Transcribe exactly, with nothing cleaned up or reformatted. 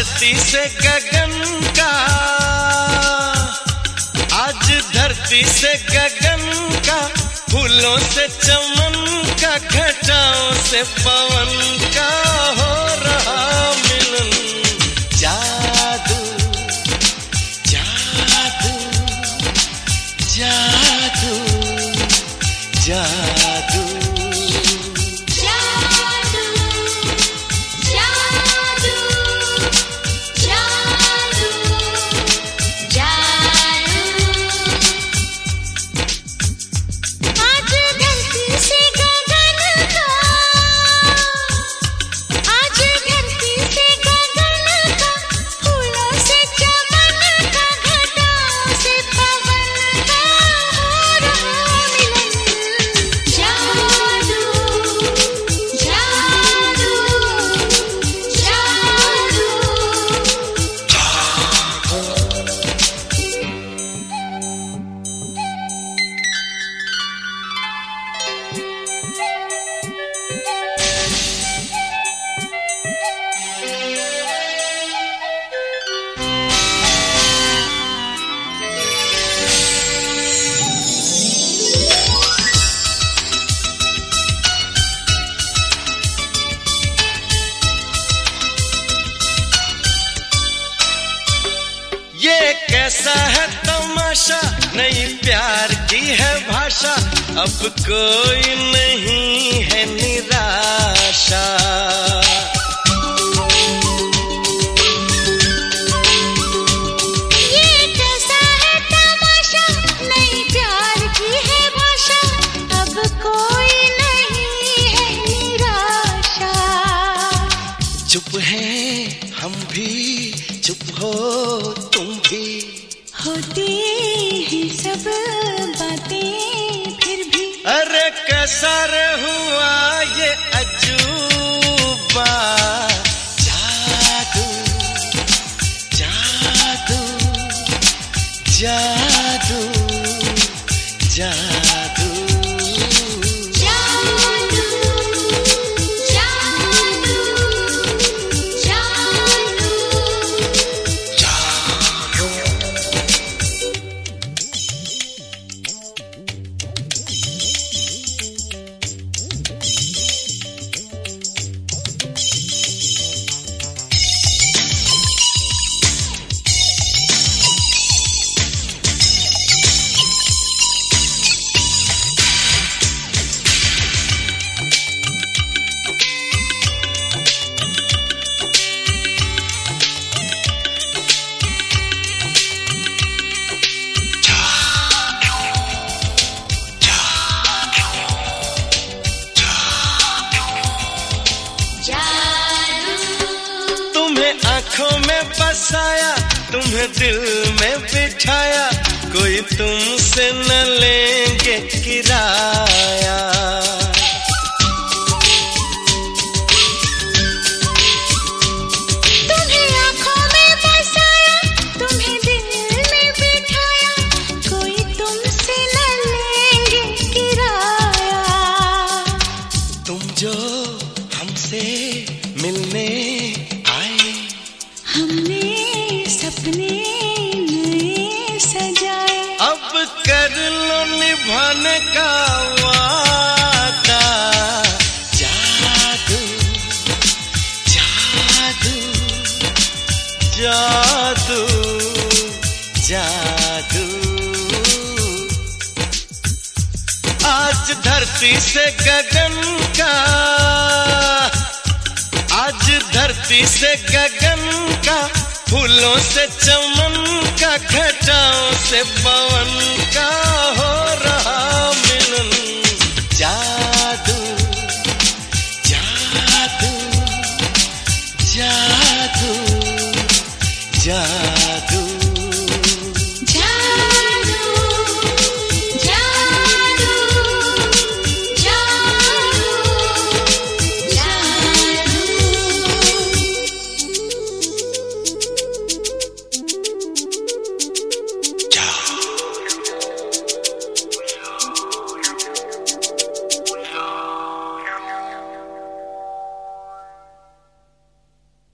धरती से गगन का, आज धरती से गगन का, फूलों से चमन का, घटाओं से पवन का हो रहा मिलन। जादू जादू जादू जादू कैसा है तमाशा, नई प्यार की है भाषा, अब कोई नहीं है निराशा। ये कैसा है तमाशा, नई प्यार की है भाषा, अब कोई नहीं है निराशा। चुप है हम भी, चुप हो तुम भी, होती ही सब बातें फिर भी। अरे कैसा रे हुआ ये अजूबा, जादू जादू जादू जादू आँखों में बसाया, तुम्हें दिल में बिठाया, कोई तुमसे न लेंगे किराया। तुम्हें आँखों में बसाया, तुम्हें दिल में बिठाया, कोई तुमसे न लेंगे किराया। तुम जो हमसे मिलने हमने सपने नए सजाए, अब कर लो निभाने का वादा। जादू जादू जादू जादू आज धरती से गगन का, आज धरती से गगन का, फूलों से चमन का, घटाओं से पवन का